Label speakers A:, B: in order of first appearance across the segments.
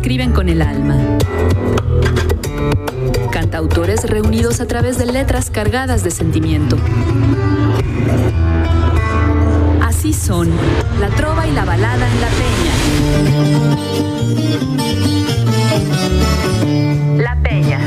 A: escriben con el alma. Cantautores reunidos a través de letras cargadas de sentimiento. Así son la trova y la balada en La Peña. La Peña.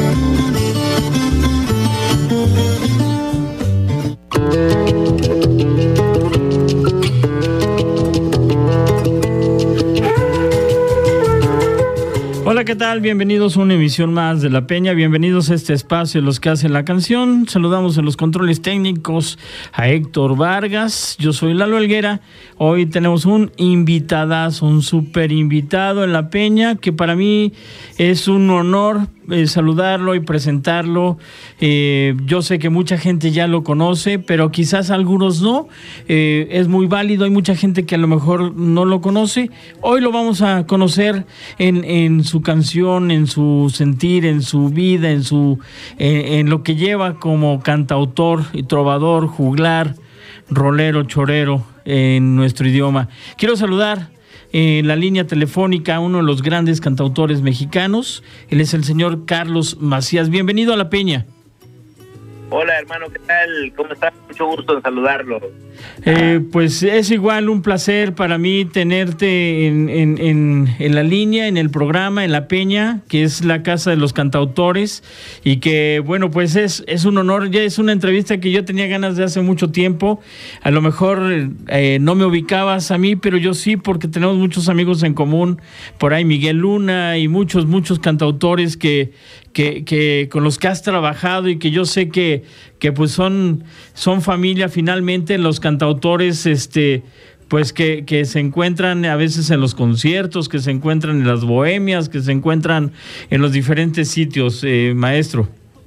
B: Hola, ¿qué tal? Bienvenidos a una emisión más de La Peña, bienvenidos a este espacio de los que hacen la canción. Saludamos en los controles técnicos a Héctor Vargas, yo soy Lalo Helguera. Hoy tenemos un invitadazo, un súper invitado en La Peña, que para mí es un honor saludarlo y presentarlo. Yo sé que mucha gente ya lo conoce, pero quizás algunos no. Es muy válido, hay mucha gente que a lo mejor no lo conoce. Hoy lo vamos a conocer en su canción, en su sentir, en su vida, en lo que lleva como cantautor y trovador, juglar, rolero, chorero en nuestro idioma. Quiero saludar en la línea telefónica a uno de los grandes cantautores mexicanos. Él es el señor Carlos Macías. Bienvenido a La Peña.
C: Hola, hermano, ¿qué tal? ¿Cómo estás? Mucho gusto en saludarlo.
B: Pues es igual un placer para mí tenerte en la línea, en el programa, en La Peña, que es la casa de los cantautores, y que, bueno, pues es un honor. Ya es una entrevista que yo tenía ganas de hace mucho tiempo. A lo mejor no me ubicabas a mí, pero yo sí, porque tenemos muchos amigos en común. Por ahí Miguel Luna y muchos cantautores que con los que has trabajado, y que yo sé que pues son familia finalmente, los cantautores, pues que se encuentran a veces en los conciertos, que se encuentran en las bohemias, que se encuentran en los diferentes sitios, maestro.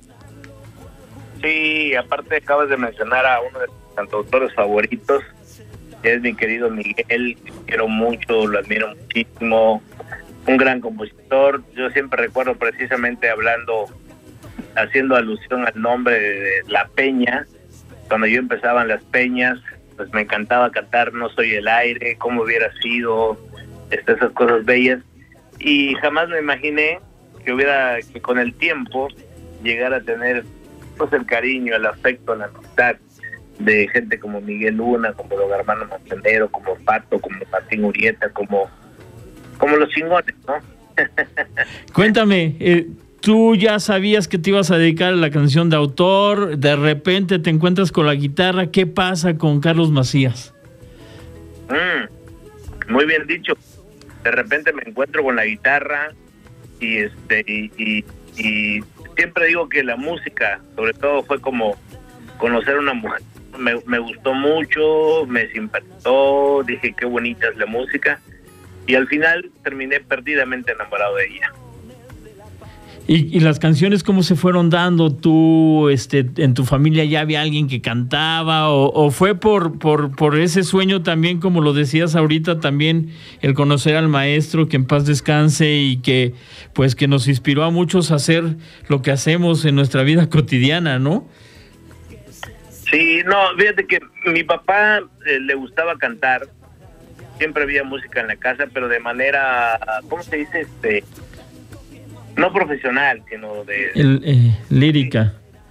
C: Sí, aparte acabas de mencionar a uno de los cantautores favoritos, que es mi querido Miguel, que quiero mucho, lo admiro muchísimo. Un gran compositor. Yo siempre recuerdo precisamente haciendo alusión al nombre de La Peña. Cuando yo empezaba en las peñas, pues me encantaba cantar No Soy el Aire, Cómo Hubiera Sido, esas cosas bellas. Y jamás me imaginé que con el tiempo llegara a tener pues el cariño, el afecto, la amistad de gente como Miguel Luna, como Don Armando Manzanero, como Pato, como Martín Urieta, como los chingones, ¿no?
B: Cuéntame, ¿tú ya sabías que te ibas a dedicar a la canción de autor? De repente te encuentras con la guitarra. ¿Qué pasa con Carlos Macías?
C: Muy bien dicho. De repente me encuentro con la guitarra y siempre digo que la música, sobre todo, fue como conocer a una mujer. Me gustó mucho, me simpatizó, dije qué bonita es la música. Y al final terminé perdidamente enamorado de ella.
B: ¿Y las canciones cómo se fueron dando? ¿Tú, en tu familia ya había alguien que cantaba? ¿O fue por ese sueño también, como lo decías ahorita, también el conocer al maestro, que en paz descanse, y que nos inspiró a muchos a hacer lo que hacemos en nuestra vida cotidiana, ¿no?
C: Sí, no, fíjate que mi papá le gustaba cantar. Siempre había música en la casa, pero de manera, ¿cómo se dice? No profesional, sino
B: lírica.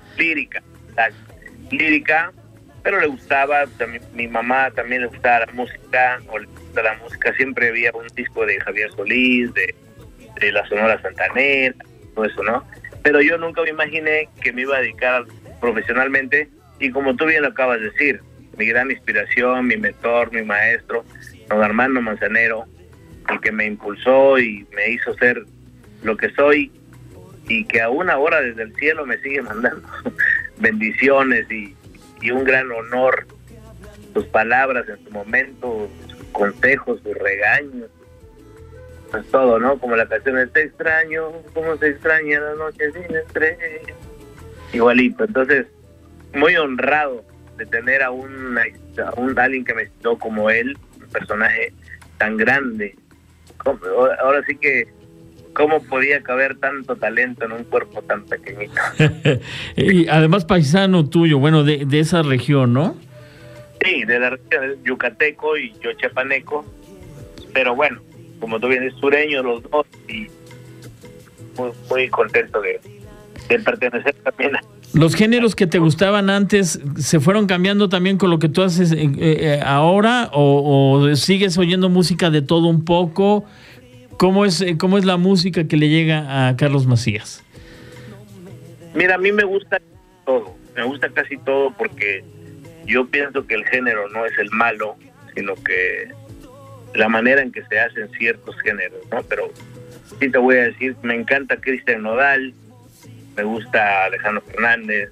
C: Lírica, pero le gustaba. También, mi mamá también le gustaba la música, siempre había un disco de Javier Solís, de la Sonora Santanera, todo eso, ¿no? Pero yo nunca me imaginé que me iba a dedicar profesionalmente, y como tú bien lo acabas de decir, mi gran inspiración, mi mentor, mi maestro, Don Armando Manzanero, el que me impulsó y me hizo ser lo que soy, y que aún ahora desde el cielo me sigue mandando bendiciones y un gran honor. Sus palabras en su momento, sus consejos, sus regaños, pues todo, ¿no? Como la canción de Te extraño, como se extraña la noche sin estrellas. Igualito. Entonces, muy honrado de tener a alguien que me citó como él, un personaje tan grande. Ahora sí que, ¿cómo podía caber tanto talento en un cuerpo tan pequeñito?
B: Y además paisano tuyo, bueno, de esa región, ¿no?
C: Sí, de la región yucateco y yo chiapaneco, pero bueno, como tú vienes, sureños los dos, y muy, muy contento de pertenecer también a...
B: ¿Los géneros que te gustaban antes se fueron cambiando también con lo que tú haces ahora o sigues oyendo música de todo un poco? ¿Cómo es la música que le llega a Carlos Macías?
C: Mira, a mí me gusta casi todo porque yo pienso que el género no es el malo, sino que la manera en que se hacen ciertos géneros, ¿no? Pero sí te voy a decir, me encanta Cristian Nodal, me gusta Alejandro Fernández,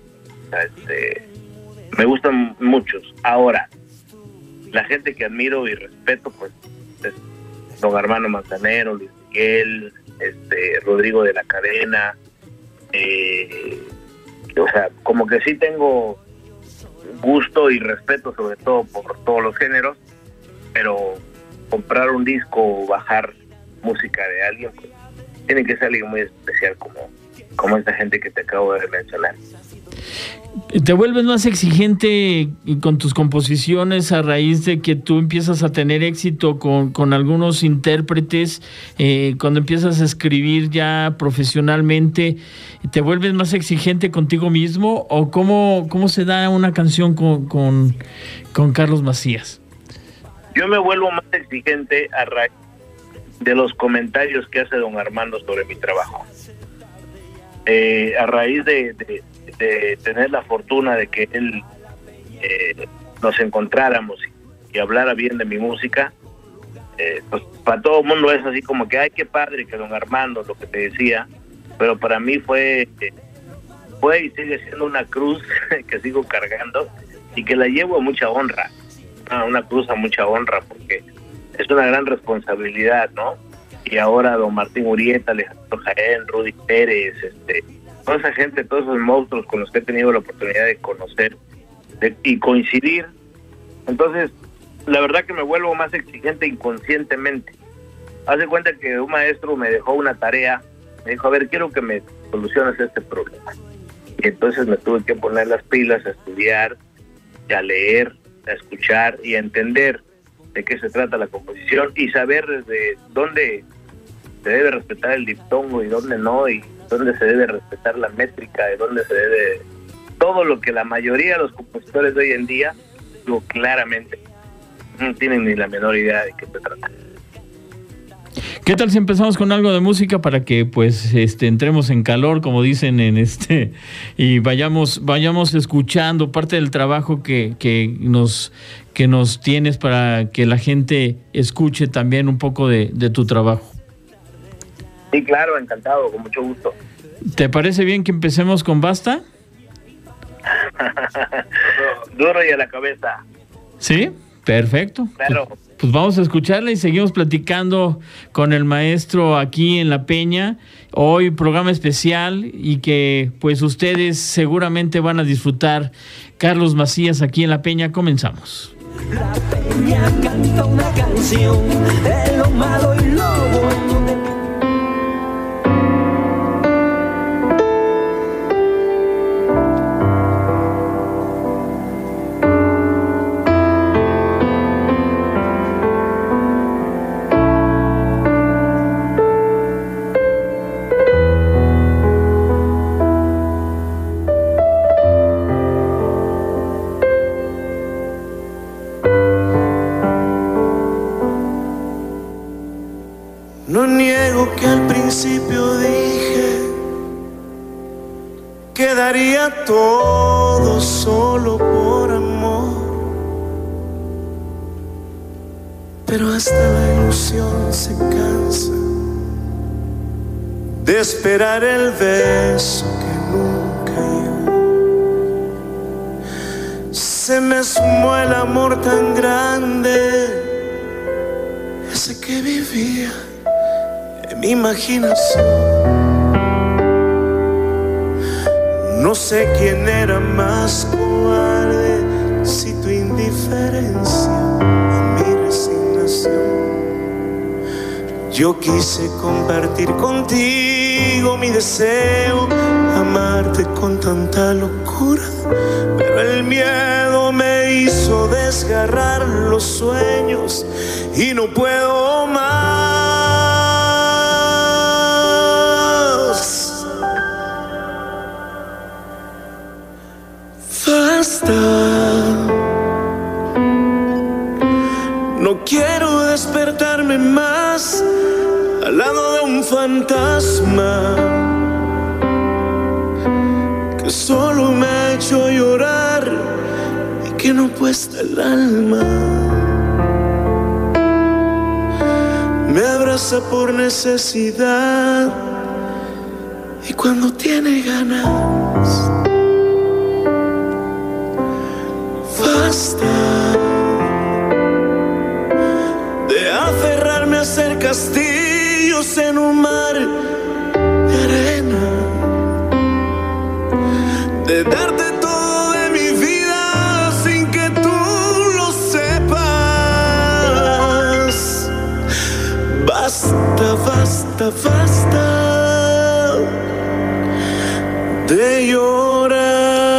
C: me gustan muchos. Ahora, la gente que admiro y respeto, pues, es don Armando Manzanero, Luis Miguel, Rodrigo de la Cadena, o sea, como que sí tengo gusto y respeto sobre todo por todos los géneros, pero comprar un disco o bajar música de alguien, pues, tiene que ser alguien muy especial como esta gente que te acabo de mencionar.
B: ¿Te vuelves más exigente con tus composiciones a raíz de que tú empiezas a tener éxito con algunos intérpretes? Cuando empiezas a escribir ya profesionalmente, ¿te vuelves más exigente contigo mismo? ¿O cómo se da una canción con Carlos Macías?
C: Yo me vuelvo más exigente a raíz de los comentarios que hace don Armando sobre mi trabajo. A raíz de tener la fortuna de que él nos encontráramos y hablara bien de mi música, pues para todo el mundo es así como que ay, qué padre que don Armando, lo que te decía, pero para mí fue y sigue siendo una cruz que sigo cargando y que la llevo a mucha honra, una cruz a mucha honra, porque es una gran responsabilidad, ¿no? Y ahora don Martín Urieta, Alejandro Jaén, Rudy Pérez, toda esa gente, todos esos monstruos con los que he tenido la oportunidad de conocer y coincidir. Entonces, la verdad que me vuelvo más exigente inconscientemente. Haz de cuenta que un maestro me dejó una tarea, me dijo, a ver, quiero que me soluciones este problema. Y entonces me tuve que poner las pilas a estudiar, a leer, a escuchar y a entender de qué se trata la composición y saber desde dónde se debe respetar el diptongo y dónde no, y dónde se debe respetar la métrica, de dónde se debe... Todo lo que la mayoría de los compositores de hoy en día, digo claramente, no tienen ni la menor idea de qué se trata.
B: ¿Qué tal si empezamos con algo de música para que pues entremos en calor, como dicen y vayamos escuchando parte del trabajo que nos tienes para que la gente escuche también un poco de tu trabajo?
C: Sí, claro, encantado, con mucho gusto.
B: ¿Te parece bien que empecemos con Basta?
C: Duro y a la cabeza.
B: ¿Sí? Perfecto.
C: Claro.
B: Pues vamos a escucharla y seguimos platicando con el maestro aquí en La Peña. Hoy programa especial y que pues ustedes seguramente van a disfrutar. Carlos Macías aquí en La Peña. Comenzamos.
D: La Peña canta una canción de lo malo y lo bueno. No niego que al principio dije que daría todo solo por amor, pero hasta la ilusión se cansa de esperar el beso que nunca llegó. Se me sumó el amor tan grande, ese que vivía mi imaginación. No sé quién era más cobarde, si tu indiferencia o mi resignación. Yo quise compartir contigo mi deseo, amarte con tanta locura, pero el miedo me hizo desgarrar los sueños y no puedo más. No quiero despertarme más al lado de un fantasma que solo me ha hecho llorar y que no cuesta el alma. Me abraza por necesidad y cuando tiene ganas, basta de aferrarme a hacer castillos en un mar de arena, de darte todo de mi vida sin que tú lo sepas. Basta, basta, basta de llorar.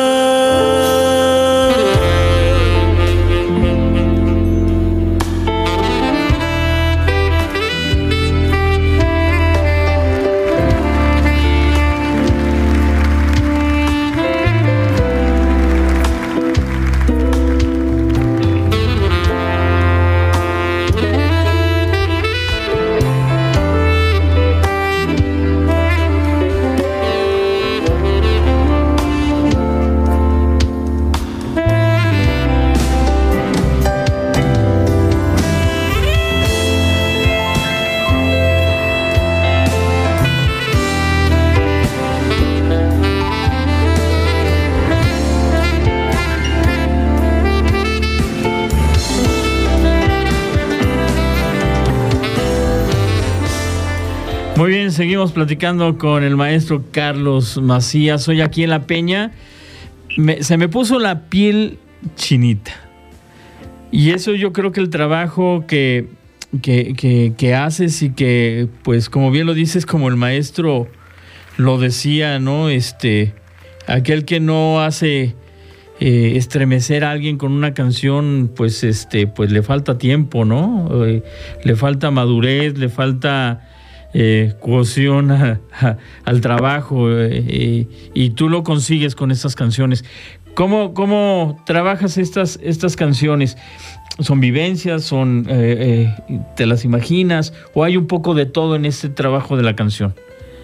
B: Muy bien, seguimos platicando con el maestro Carlos Macías. Hoy aquí en La Peña se me puso la piel chinita. Y eso yo creo que el trabajo que haces y que, pues como bien lo dices, como el maestro lo decía, ¿no? Aquel que no hace estremecer a alguien con una canción, pues le falta tiempo, ¿no? Le falta madurez, le falta cohesión al trabajo, y tú lo consigues con estas canciones. ¿Cómo trabajas estas canciones? ¿Son vivencias? ¿Te las imaginas? ¿O hay un poco de todo en este trabajo de la canción?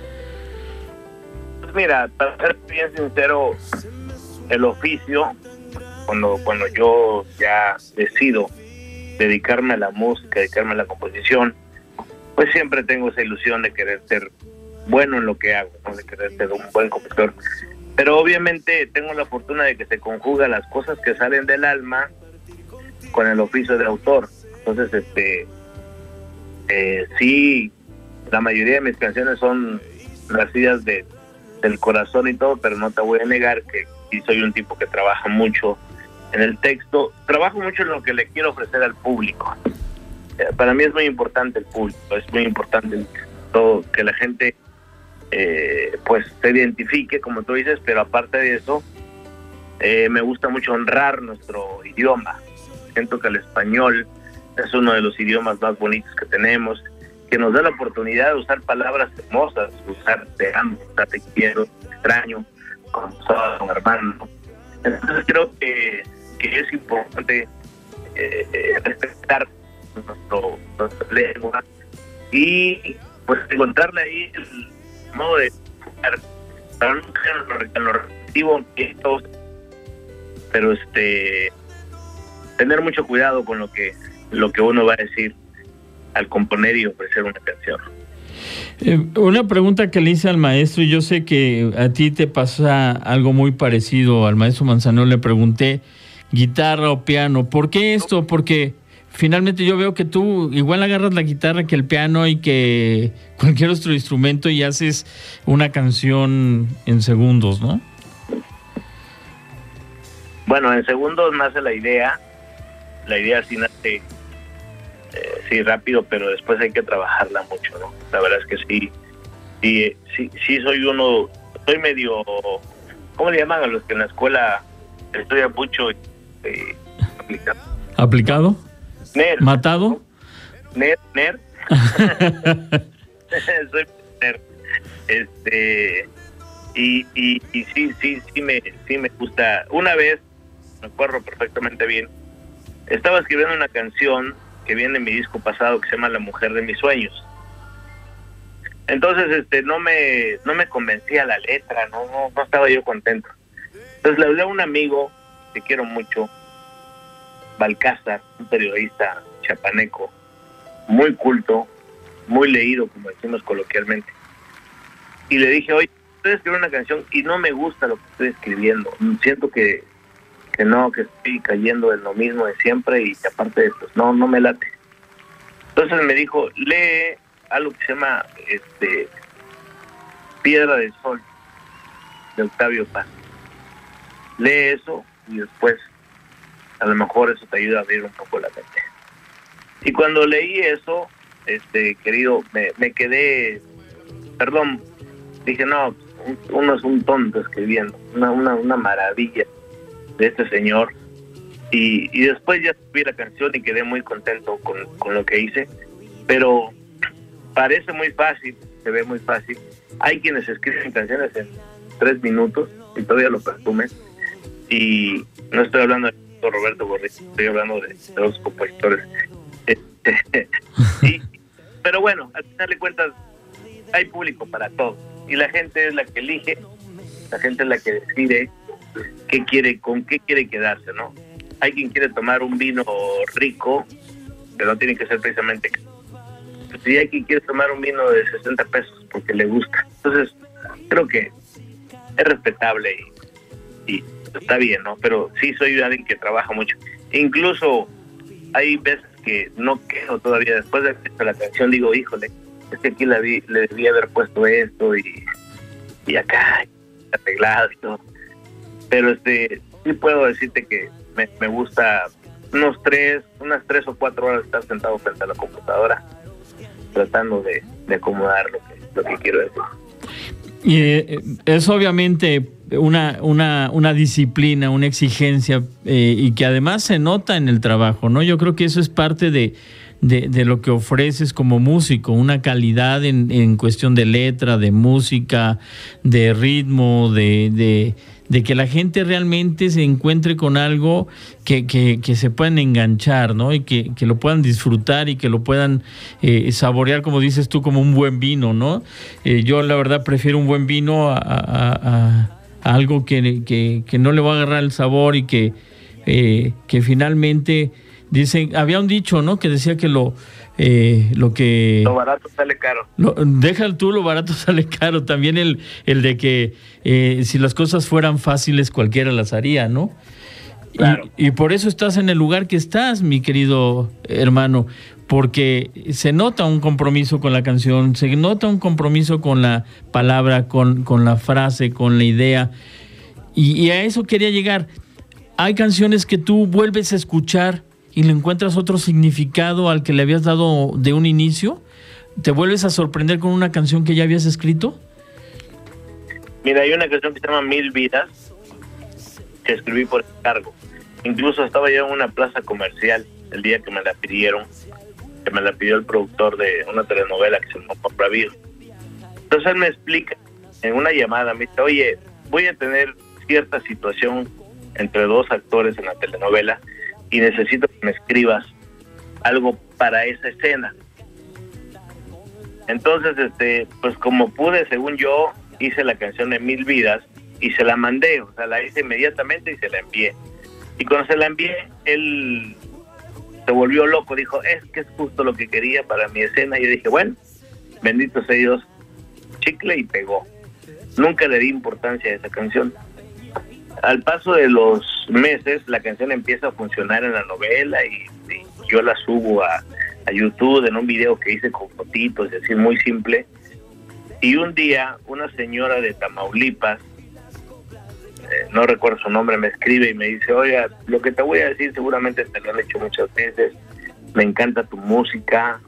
C: Pues mira, para ser bien sincero, el oficio, cuando yo ya decido dedicarme a la música, dedicarme a la composición, pues siempre tengo esa ilusión de querer ser bueno en lo que hago, ¿no? De querer ser un buen compositor. Pero obviamente tengo la fortuna de que se conjugan las cosas que salen del alma con el oficio de autor. Entonces, sí, la mayoría de mis canciones son nacidas del corazón y todo, pero no te voy a negar que sí soy un tipo que trabaja mucho en el texto. Trabajo mucho en lo que le quiero ofrecer al público. Para mí es muy importante el público, es muy importante todo, que la gente pues se identifique, como tú dices, pero aparte de eso, me gusta mucho honrar nuestro idioma. Siento que el español es uno de los idiomas más bonitos que tenemos, que nos da la oportunidad de usar palabras hermosas, usar te amo, usar te quiero, te extraño, como un hermano. Entonces creo que es importante respetar nuestra lengua y pues encontrarle ahí el modo de jugar para no caer en lo repetitivo, pero tener mucho cuidado con lo que uno va a decir al componer y ofrecer una canción.
B: Una pregunta que le hice al maestro, y yo sé que a ti te pasa algo muy parecido. Al maestro Manzanero le pregunté guitarra o piano. ¿Por qué esto? Porque finalmente yo veo que tú igual agarras la guitarra que el piano y que cualquier otro instrumento y haces una canción en segundos, ¿no?
C: Bueno, en segundos nace la idea. La idea sí nace sí rápido, pero después hay que trabajarla mucho, ¿no? La verdad es que sí soy medio, ¿cómo le llaman a los que en la escuela estudian mucho?
B: ¿Aplicado?
C: Nerd.
B: ¿Matado?
C: Nerd. Soy nerd. Y sí me gusta. Una vez, me acuerdo perfectamente bien, estaba escribiendo una canción que viene en mi disco pasado, que se llama La Mujer de Mis Sueños. Entonces no me convencía la letra, no estaba yo contento. Entonces le hablé a un amigo que quiero mucho, Balcázar, un periodista chapaneco, muy culto, muy leído, como decimos coloquialmente. Y le dije, oye, estoy escribiendo una canción y no me gusta lo que estoy escribiendo. Siento que estoy cayendo en lo mismo de siempre y aparte de esto, no me late. Entonces me dijo, lee algo que se llama Piedra del Sol, de Octavio Paz. Lee eso y después a lo mejor eso te ayuda a abrir un poco la mente. Y cuando leí eso, querido, me quedé, perdón, dije, no, uno es un tonto escribiendo, una maravilla de este señor. Y después ya subí la canción y quedé muy contento con lo que hice, pero parece muy fácil, se ve muy fácil. Hay quienes escriben canciones en 3 minutos y todavía lo presumen, y no estoy hablando de Roberto Gorriti, estoy hablando de los compositores. Pero bueno, al final de cuentas hay público para todo y la gente es la que elige, la gente es la que decide con qué quiere quedarse, ¿no? Hay quien quiere tomar un vino rico, pero no tiene que ser precisamente. Si hay quien quiere tomar un vino de 60 pesos porque le gusta. Entonces, creo que es respetable y está bien, ¿no? Pero sí soy alguien que trabaja mucho. Incluso hay veces que no quedo todavía, después de hacer la canción, digo, híjole, es que aquí le debí haber puesto esto y acá, arreglado y todo. Pero sí puedo decirte que me gusta unas 3 o 4 horas estar sentado frente a la computadora tratando de acomodar lo que quiero decir.
B: Y es obviamente una disciplina, una exigencia, y que además se nota en el trabajo, ¿no? Yo creo que eso es parte de lo que ofreces como músico, una calidad en cuestión de letra, de música, de ritmo, de que la gente realmente se encuentre con algo que se puedan enganchar, ¿no? Y que lo puedan disfrutar y que lo puedan saborear, como dices tú, como un buen vino, ¿no? Yo la verdad prefiero un buen vino a algo que no le va a agarrar el sabor y que finalmente dicen, había un dicho, ¿no? Que decía que lo
C: barato sale caro.
B: Deja tú, lo barato sale caro. También el de que si las cosas fueran fáciles, cualquiera las haría, ¿no?
C: Claro.
B: Y por eso estás en el lugar que estás, mi querido hermano, porque se nota un compromiso con la canción, se nota un compromiso con la palabra, con la frase, con la idea. Y a eso quería llegar. Hay canciones que tú vuelves a escuchar y le encuentras otro significado al que le habías dado de un inicio. ¿Te vuelves a sorprender con una canción que ya habías escrito?
C: Mira, hay una canción que se llama 1000 Vidas, que escribí por encargo. Incluso estaba yo en una plaza comercial el día que me la pidieron, que me la pidió el productor de una telenovela que se llama Bravío. Entonces él me explica en una llamada, me dice, oye, voy a tener cierta situación entre 2 actores en la telenovela y necesito que me escribas algo para esa escena. Entonces, pues como pude, según yo, hice la canción de 1000 Vidas y se la mandé, o sea, la hice inmediatamente y se la envié. Y cuando se la envié, él se volvió loco, dijo, es que es justo lo que quería para mi escena. Y yo dije, bueno, bendito sea Dios, chicle y pegó. Nunca le di importancia a esa canción. Al paso de los meses, la canción empieza a funcionar en la novela y yo la subo a YouTube en un video que hice con fotitos, es decir, muy simple. Y un día, una señora de Tamaulipas, no recuerdo su nombre, me escribe y me dice, oiga, lo que te voy a decir seguramente te lo han hecho muchas veces, me encanta tu música,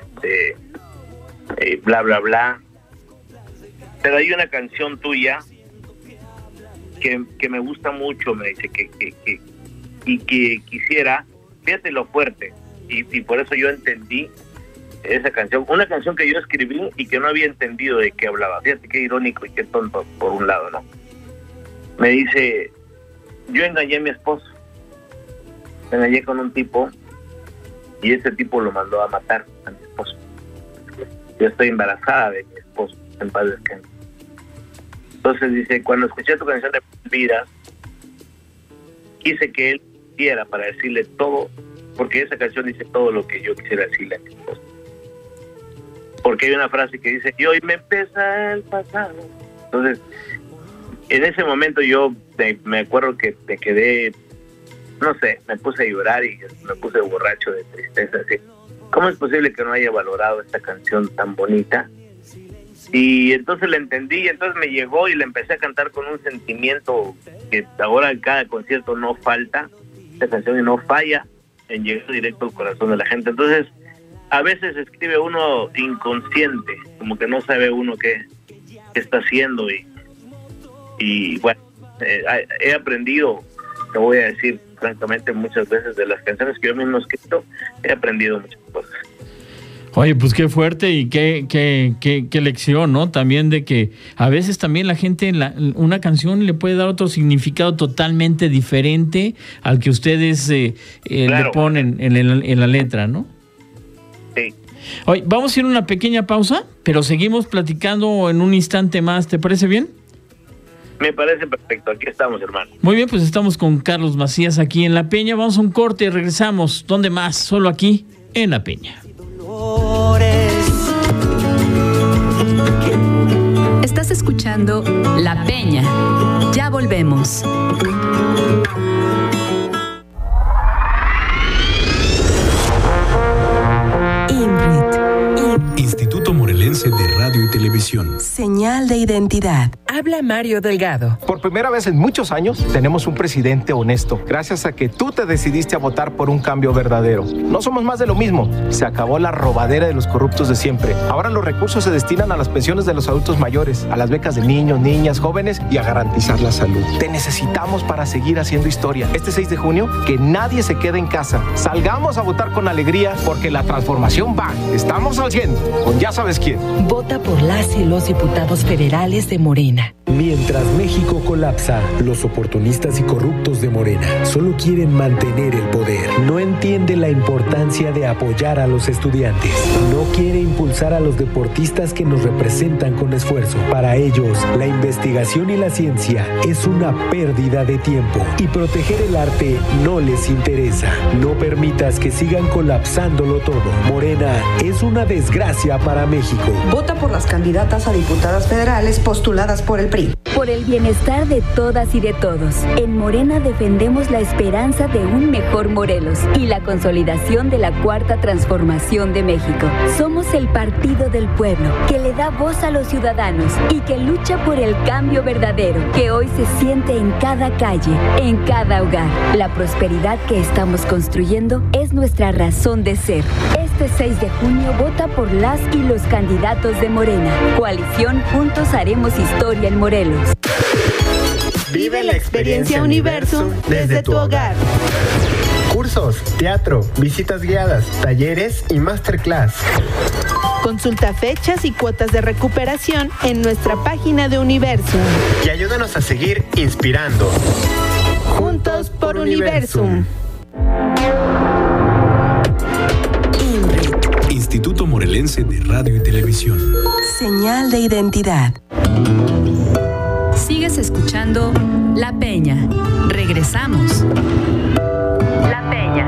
C: bla, bla, bla. Pero hay una canción tuya que me gusta mucho, me dice, que quisiera, fíjate lo fuerte, y por eso yo entendí esa canción, una canción que yo escribí y que no había entendido de qué hablaba. Fíjate qué irónico y qué tonto por un lado, ¿no? Me dice, yo engañé a mi esposo, me engañé con un tipo y ese tipo lo mandó a matar a mi esposo. Yo estoy embarazada de mi esposo, en paz descanse. Entonces dice, cuando escuché tu canción de Vida, quise que él quiera para decirle todo, porque esa canción dice todo lo que yo quisiera decirle a mi esposo. Porque hay una frase que dice, y hoy me pesa el pasado. Entonces, en ese momento yo me acuerdo que me quedé, no sé, me puse a llorar y me puse borracho de tristeza. Así, ¿cómo es posible que no haya valorado esta canción tan bonita? Y entonces la entendí, entonces me llegó y la empecé a cantar con un sentimiento que ahora en cada concierto no falta, esta canción y no falla en llegar directo al corazón de la gente. Entonces, a veces escribe uno inconsciente, como que no sabe uno qué está haciendo y bueno, he aprendido, te voy a decir francamente, muchas veces de las canciones que yo mismo he escrito, he aprendido muchas cosas.
B: Oye, pues qué fuerte y qué lección, ¿no? También de que a veces también la gente una canción le puede dar otro significado totalmente diferente al que ustedes claro, le ponen en la letra, ¿no?
C: Sí.
B: Oye, vamos a ir a una pequeña pausa, pero seguimos platicando en un instante más, ¿te parece bien?
C: Me parece perfecto, aquí estamos, hermano.
B: Muy bien, pues estamos con Carlos Macías aquí en La Peña, vamos a un corte y regresamos. ¿Dónde más? Solo aquí, en La Peña.
A: Estás escuchando La Peña. Ya volvemos.
E: Instituto Morelense de Radio y Televisión.
F: Señal de identidad. Habla Mario Delgado.
G: Por primera vez en muchos años tenemos un presidente honesto, gracias a que tú te decidiste a votar por un cambio verdadero. No somos más de lo mismo. Se acabó la robadera de los corruptos de siempre. Ahora los recursos se destinan a las pensiones de los adultos mayores, a las becas de niños, niñas, jóvenes y a garantizar la salud. Te necesitamos para seguir haciendo historia. Este 6 de junio, que nadie se quede en casa. Salgamos a votar con alegría porque la transformación va. Estamos al 100, con ya sabes quién.
F: Vota por las y los diputados federales de Morena.
E: Mientras México colapsa, los oportunistas y corruptos de Morena solo quieren mantener el poder. No entiende la importancia de apoyar a los estudiantes. No quiere impulsar a los deportistas que nos representan con esfuerzo. Para ellos, la investigación y la ciencia es una pérdida de tiempo. Y proteger el arte no les interesa. No permitas que sigan colapsándolo todo. Morena es una desgracia para México.
H: Vota por las candidatas a diputadas federales postuladas por el PRI.
I: Por el bienestar de todas y de todos. En Morena defendemos la esperanza de un mejor Morelos y la consolidación de la cuarta transformación de México. Somos el partido del pueblo que le da voz a los ciudadanos y que lucha por el cambio verdadero que hoy se siente en cada calle, en cada hogar. La prosperidad que estamos construyendo es nuestra razón de ser. Este 6 de junio vota por las y los candidatos de Morena. Coalición Juntos Haremos Historia en Morelos.
J: Vive la experiencia Universum desde tu hogar.
K: Cursos, teatro, visitas guiadas, talleres y masterclass.
J: Consulta fechas y cuotas de recuperación en nuestra página de Universum.
K: Y ayúdanos a seguir inspirando.
J: Juntos por Universum.
E: Instituto Morelense de Radio y Televisión.
F: Señal de identidad.
A: Sigues escuchando La Peña. Regresamos.
I: La Peña.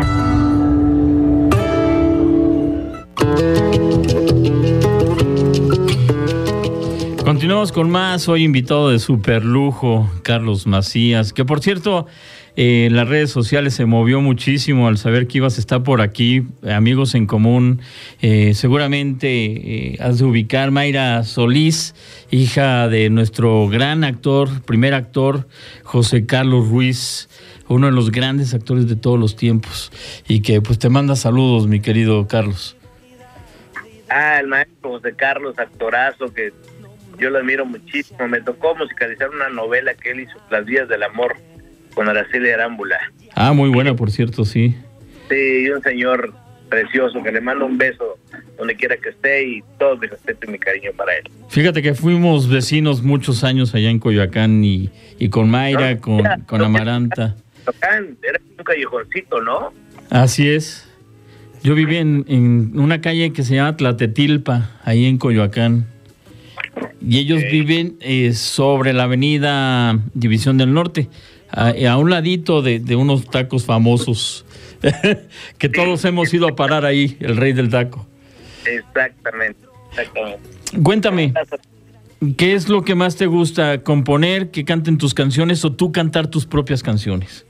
B: Continuamos con más. Hoy invitado de super lujo, Carlos Macías, que por cierto, las redes sociales se movió muchísimo al saber que ibas a estar por aquí, amigos en común. Seguramente has de ubicar Mayra Solís, hija de nuestro gran actor, primer actor, José Carlos Ruiz, uno de los grandes actores de todos los tiempos, y que pues te manda saludos, mi querido Carlos.
C: El maestro José Carlos, actorazo, que yo lo admiro muchísimo. Me tocó musicalizar una novela que él hizo, Las Vías del Amor, con Araceli Arámbula.
B: Muy buena, por cierto, sí.
C: Sí, y un señor precioso que le mando un beso donde quiera que esté y todo mi respeto y mi cariño para él.
B: Fíjate que fuimos vecinos muchos años allá en Coyoacán y con Mayra, con Amaranta.
C: Coyoacán era un callejoncito, ¿no?
B: Así es. Yo viví en una calle que se llama Tlatetilpa, ahí en Coyoacán. Y ellos viven sobre la avenida División del Norte, a un ladito de unos tacos famosos, que todos hemos ido a parar ahí, el rey del taco.
C: Exactamente.
B: Cuéntame, ¿qué es lo que más te gusta? ¿Componer, que canten tus canciones o tú cantar tus propias canciones?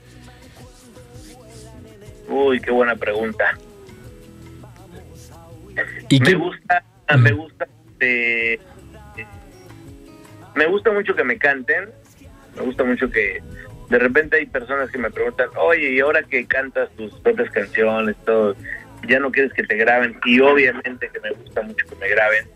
C: Uy, qué buena pregunta.
B: ¿Y
C: me gusta mucho que me canten, me gusta mucho que de repente hay personas que me preguntan, oye, ¿y ahora que cantas tus propias canciones, todo, ya no quieres que te graben? Y obviamente que me gusta mucho que me graben,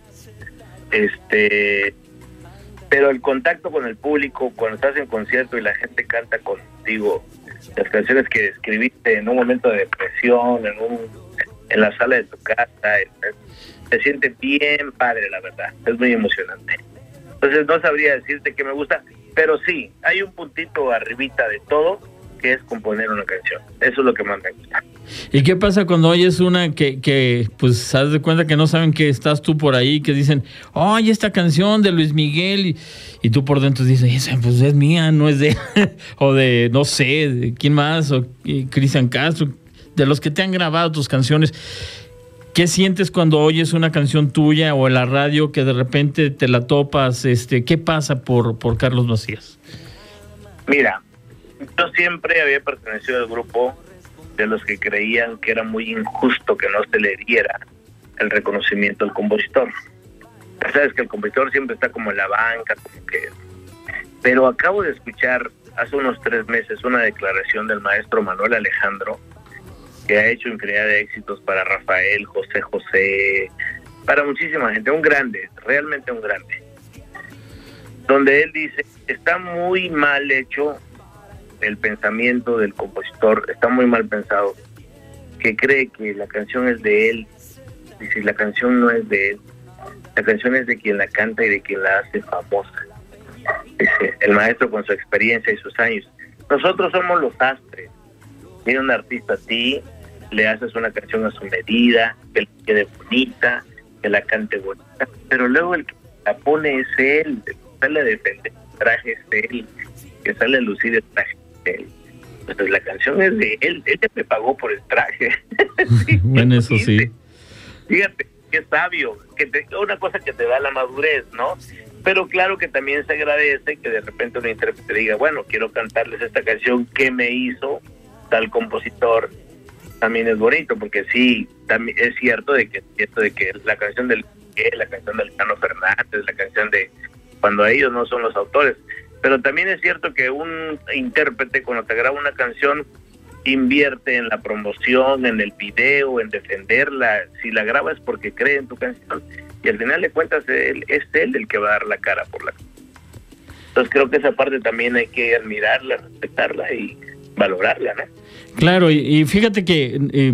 C: pero el contacto con el público, cuando estás en concierto y la gente canta contigo las canciones que escribiste en un momento de depresión, en la sala de tu casa, se siente bien padre, la verdad, es muy emocionante. Entonces no sabría decirte que me gusta, pero sí, hay un puntito arribita de todo, que es componer una canción. Eso es lo que más me gusta.
B: ¿Y qué pasa cuando oyes una que pues haz de cuenta que no saben que estás tú por ahí, que dicen, oye, esta canción de Luis Miguel, y tú por dentro dices, esa pues es mía, no es de o de, no sé, de quién más, o Cristian Castro, de los que te han grabado tus canciones? ¿Qué sientes cuando oyes una canción tuya o en la radio que de repente te la topas? ¿Qué pasa por Carlos Macías?
C: Mira, yo siempre había pertenecido al grupo de los que creían que era muy injusto que no se le diera el reconocimiento al compositor. Sabes que el compositor siempre está como en la banca, como que... Pero acabo de escuchar hace unos 3 meses una declaración del maestro Manuel Alejandro, que ha hecho infinidad de éxitos para Rafael, José José, para muchísima gente, un grande, realmente un grande, donde él dice, está muy mal hecho el pensamiento del compositor, está muy mal pensado, que cree que la canción es de él. Dice, la canción no es de él, la canción es de quien la canta y de quien la hace famosa. Dice el maestro con su experiencia y sus años. Nosotros somos los astres. Viene un artista a ti, le haces una canción a su medida, que le quede bonita, que la cante bonita, pero luego el que la pone es él, el que sale a defender el traje es él, que sale a lucir el traje es él. Entonces la canción es de él ya me pagó por el traje. Sí,
B: bueno, eso sí.
C: Fíjate, qué sabio, una cosa que te da la madurez, ¿no? Pero claro que también se agradece que de repente un intérprete diga, bueno, quiero cantarles esta canción que me hizo tal compositor. También es bonito, porque sí, también es cierto de que la canción del Cano Fernández, la canción de cuando ellos no son los autores, pero también es cierto que un intérprete cuando te graba una canción invierte en la promoción, en el video, en defenderla. Si la graba es porque cree en tu canción y al final de cuentas es él el que va a dar la cara por la canción. Entonces creo que esa parte también hay que admirarla, respetarla y valorarla, ¿no?
B: Claro, y fíjate que,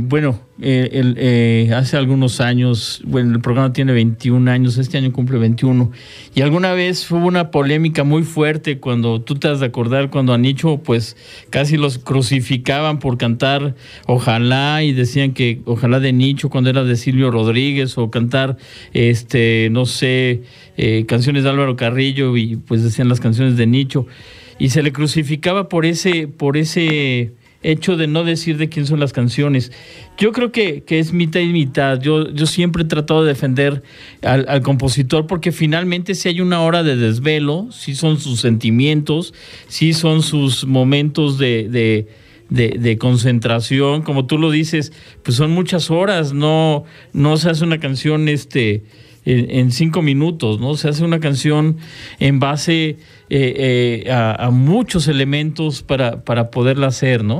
B: hace algunos años, el programa tiene 21 años, este año cumple 21, y alguna vez hubo una polémica muy fuerte cuando, tú te has de acordar, cuando a Nicho, pues, casi los crucificaban por cantar Ojalá, y decían que Ojalá de Nicho cuando era de Silvio Rodríguez, o cantar, no sé, canciones de Álvaro Carrillo, y pues decían las canciones de Nicho, y se le crucificaba por ese hecho de no decir de quién son las canciones. Yo creo que es mitad y mitad. Yo siempre he tratado de defender al compositor, porque finalmente si hay una hora de desvelo, si son sus sentimientos, si son sus momentos de concentración, como tú lo dices, pues son muchas horas, no se hace una canción en 5 minutos, ¿no? Se hace una canción en base a muchos elementos para poderla hacer, ¿no?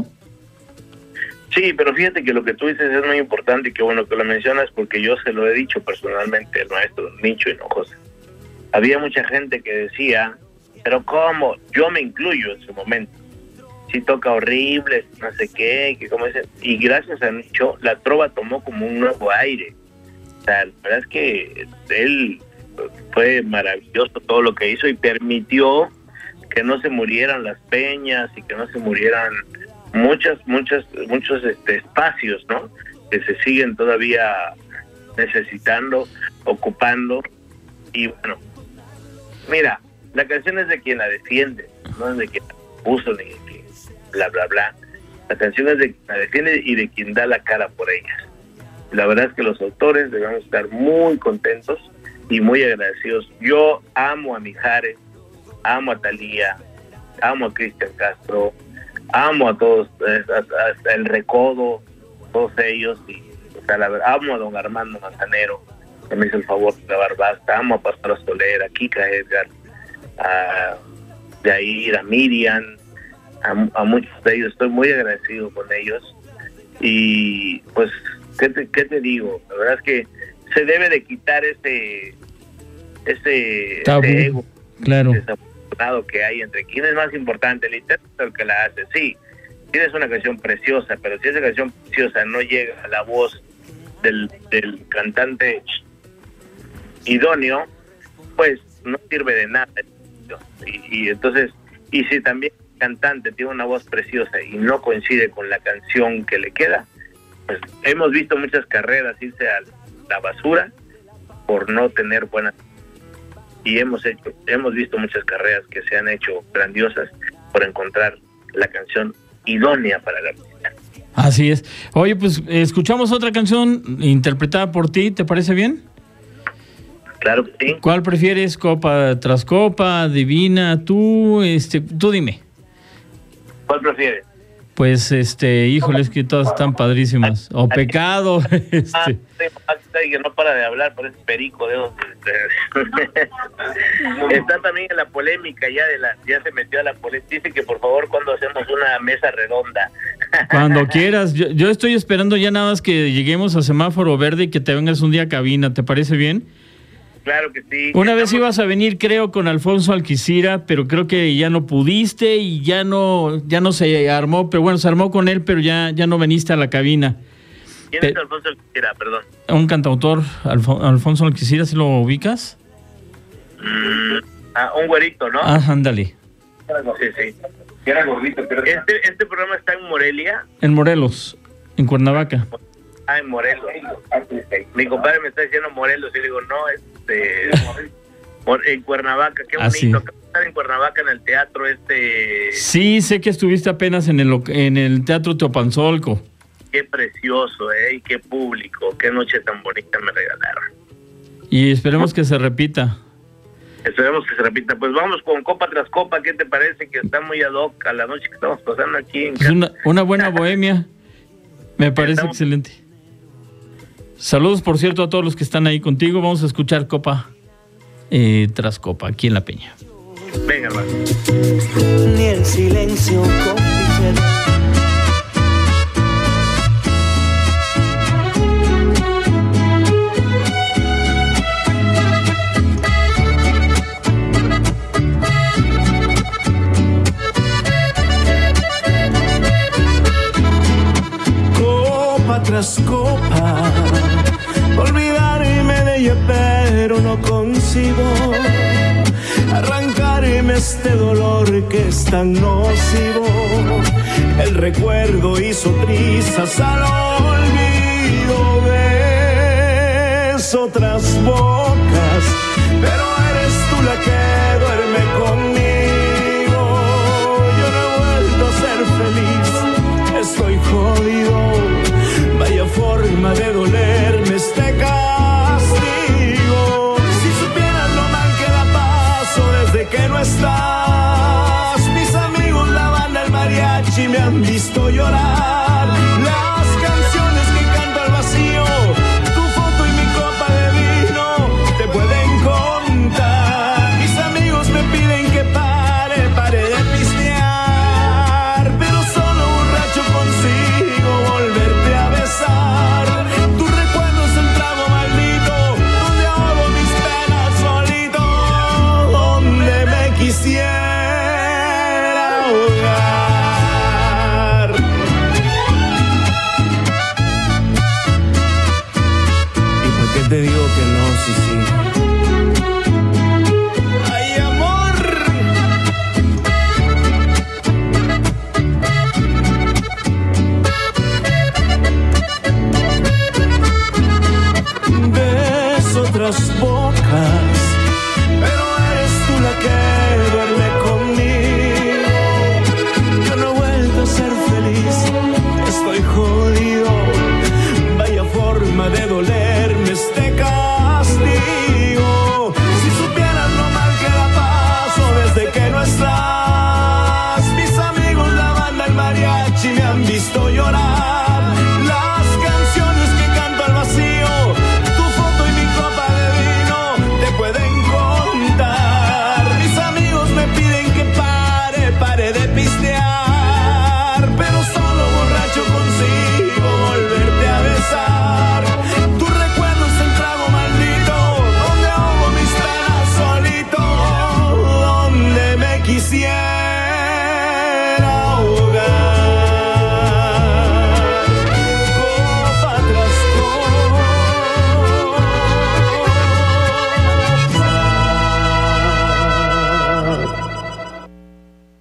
C: Sí, pero fíjate que lo que tú dices es muy importante y qué bueno que lo mencionas, porque yo se lo he dicho personalmente al maestro Nicho Hinojosa. Había mucha gente que decía, pero ¿cómo? Yo me incluyo en su momento. Si toca horrible, no sé qué, que como dicen. Y gracias a Nicho, la trova tomó como un nuevo aire. O sea, la verdad es que él fue maravilloso todo lo que hizo y permitió que no se murieran las peñas y que no se murieran muchos espacios, ¿no? que se siguen todavía necesitando, ocupando. Y bueno, mira, la canción es de quien la defiende, no es de quien la puso ni de quien bla bla bla. La canción es de quien la defiende y de quien da la cara por ellas. La verdad es que los autores debemos estar muy contentos y muy agradecidos. Yo amo a Mijares, amo a Thalía, amo a Cristian Castro, amo a todos, hasta el Recodo, todos ellos, y o sea, la verdad, amo a don Armando Manzanero, que me hizo el favor de grabar Basta, amo a Pastora Soler, a Kika Edgar, a Yair, a Miriam, a muchos de ellos. Estoy muy agradecido con ellos y pues ¿qué te digo? La verdad es que se debe de quitar ese ego,
B: claro,
C: desafortunado que hay entre quién es más importante, el intérprete o el que la hace. Sí, tienes una canción preciosa, pero si esa canción preciosa no llega a la voz del cantante idóneo, pues no sirve de nada. Y entonces, y si también el cantante tiene una voz preciosa y no coincide con la canción que le queda, pues hemos visto muchas carreras irse a la basura por no tener buenas, y hemos visto muchas carreras que se han hecho grandiosas por encontrar la canción idónea para la artista.
B: Así es. Oye, pues escuchamos otra canción interpretada por ti, ¿te parece bien?
C: Claro que sí.
B: ¿Cuál prefieres? ¿Copa tras copa? ¿Divina? Tú dime.
C: ¿Cuál prefieres?
B: Pues, híjole, es que todas están padrísimas. O Pecado.
C: Que no para de hablar, por ese perico de está también en la polémica, ya se metió a la polémica. Dice que por favor cuando hacemos una mesa redonda.
B: Cuando quieras. Yo estoy esperando ya nada más que lleguemos a Semáforo Verde y que te vengas un día a cabina. ¿Te parece bien?
C: Claro que sí.
B: Una vez ibas a venir, creo, con Alfonso Alquicira, pero creo que ya no pudiste y ya no se armó, pero bueno, se armó con él, pero ya no viniste a la cabina.
C: ¿Quién es Alfonso Alquicira, perdón?
B: Un cantautor, Alfonso Alquicira, ¿sí lo ubicas?
C: Un güerito, ¿no?
B: Ah, ándale.
C: Sí. Era gordito, pero... ¿Este programa está en Morelia?
B: En Morelos, en Cuernavaca.
C: En Morelos. Mi compadre me está diciendo Morelos y le digo, no, en Cuernavaca, qué bonito. Acabo de estar en Cuernavaca en el teatro
B: Sí, sé que estuviste apenas en el Teatro Teopanzolco.
C: Qué precioso, y qué público, qué noche tan bonita me regalaron.
B: Y esperemos que se repita.
C: Esperemos que se repita. Pues vamos con Copa tras Copa, ¿qué te parece? Que está muy ad hoc a la noche que estamos pasando aquí en casa.
B: Una buena bohemia. Me parece excelente. Saludos, por cierto, a todos los que están ahí contigo. Vamos a escuchar Copa tras Copa, aquí en La Peña.
C: Venga, hermano.
D: Ni el silencio cómplice. Copa tras copa, olvidarme de ella, pero no consigo arrancarme este dolor que es tan nocivo. El recuerdo hizo trizas al olvido, beso tras bocas, pero eres tú la que duerme conmigo. Yo no he vuelto a ser feliz, estoy jodido. Vaya forma de dolerme este castigo. Si supieras lo mal que la paso desde que no estás. Mis amigos, la banda, el mariachi me han visto llorar. Las canciones que canto al vacío, tu foto y mi copa de vino.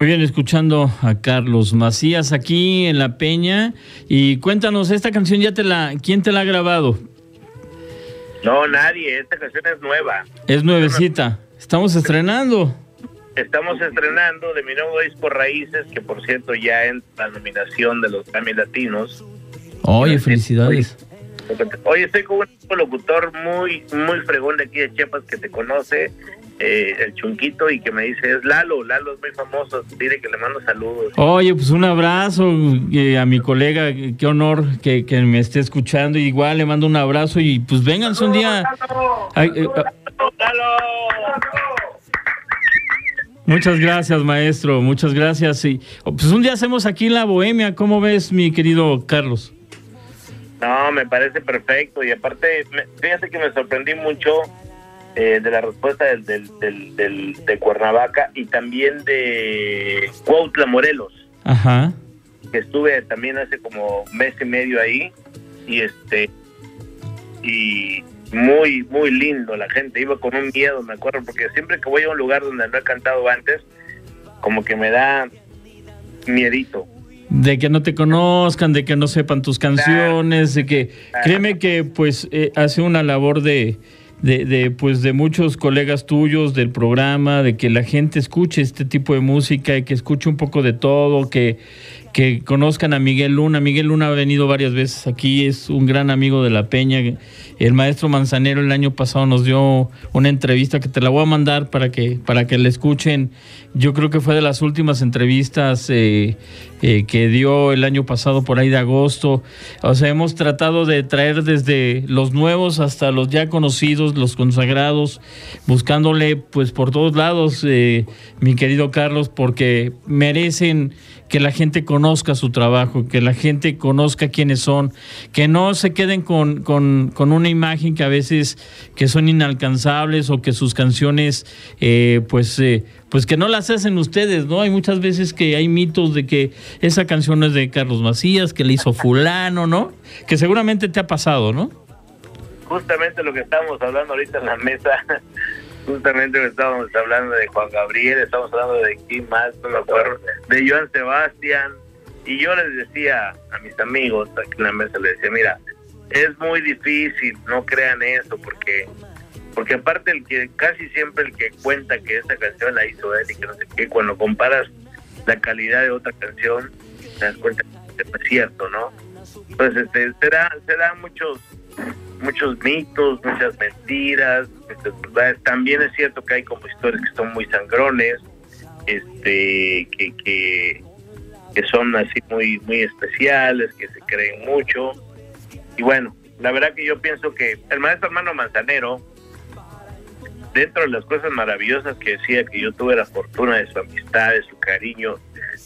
B: Muy bien, escuchando a Carlos Macías aquí en La Peña. Y cuéntanos, esta canción ¿quién te la ha grabado?
C: No, nadie, esta canción es nueva.
B: Es nuevecita, estamos estrenando.
C: Estamos estrenando de mi nuevo disco Raíces, que por cierto ya entra la nominación de los Grammy Latinos.
B: Oye, felicidades.
C: Oye, estoy con un locutor muy fregón de aquí de Chiapas que te conoce, el Chunquito, y que me dice, es Lalo es muy famoso, dile que le mando saludos.
B: Oye, pues un abrazo a mi colega, qué honor que me esté escuchando, igual le mando un abrazo y pues vénganse un día.
C: ¡Lalo!
B: Muchas gracias, maestro, muchas gracias. Y pues un día hacemos aquí la Bohemia, ¿cómo ves, mi querido Carlos?
C: No, me parece perfecto, y aparte, fíjate que me sorprendí mucho de la respuesta de Cuernavaca y también de Cuautla, Morelos.
B: Ajá.
C: Que estuve también hace como mes y medio ahí, y muy lindo la gente, iba con un miedo, me acuerdo, porque siempre que voy a un lugar donde no he cantado antes, como que me da miedito.
B: De que no te conozcan, de que no sepan tus canciones, de que créeme que pues hace una labor de muchos colegas tuyos del programa, de que la gente escuche este tipo de música y que escuche un poco de todo, que conozcan a Miguel Luna. Miguel Luna ha venido varias veces aquí, es un gran amigo de La Peña. El maestro Manzanero el año pasado nos dio una entrevista que te la voy a mandar para que la escuchen. Yo creo que fue de las últimas entrevistas que dio el año pasado, por ahí de agosto. O sea, hemos tratado de traer desde los nuevos hasta los ya conocidos, los consagrados, buscándole pues por todos lados, mi querido Carlos, porque merecen que la gente conozca su trabajo, que la gente conozca quiénes son, que no se queden con una imagen que a veces que son inalcanzables o que sus canciones pues que no las hacen ustedes, ¿no? Hay muchas veces que hay mitos de que esa canción no es de Carlos Macías, que le hizo fulano, ¿no? Que seguramente te ha pasado, ¿no?
C: Justamente lo que estábamos hablando ahorita en la mesa, justamente estábamos hablando de Juan Gabriel, estamos hablando de quién más, no me acuerdo, de Joan Sebastián, y yo les decía a mis amigos aquí en la mesa, les decía, mira, es muy difícil, no crean eso, porque aparte casi siempre el que cuenta que esta canción la hizo él y que no sé qué, cuando comparas la calidad de otra canción, te das cuenta que no es cierto, ¿no? Entonces se dan muchos mitos, muchas mentiras, también es cierto que hay compositores que son muy sangrones, que son así muy especiales, que se creen mucho, y bueno, la verdad que yo pienso que el maestro Hermano Manzanero, dentro de las cosas maravillosas que decía, que yo tuve la fortuna de su amistad, de su cariño,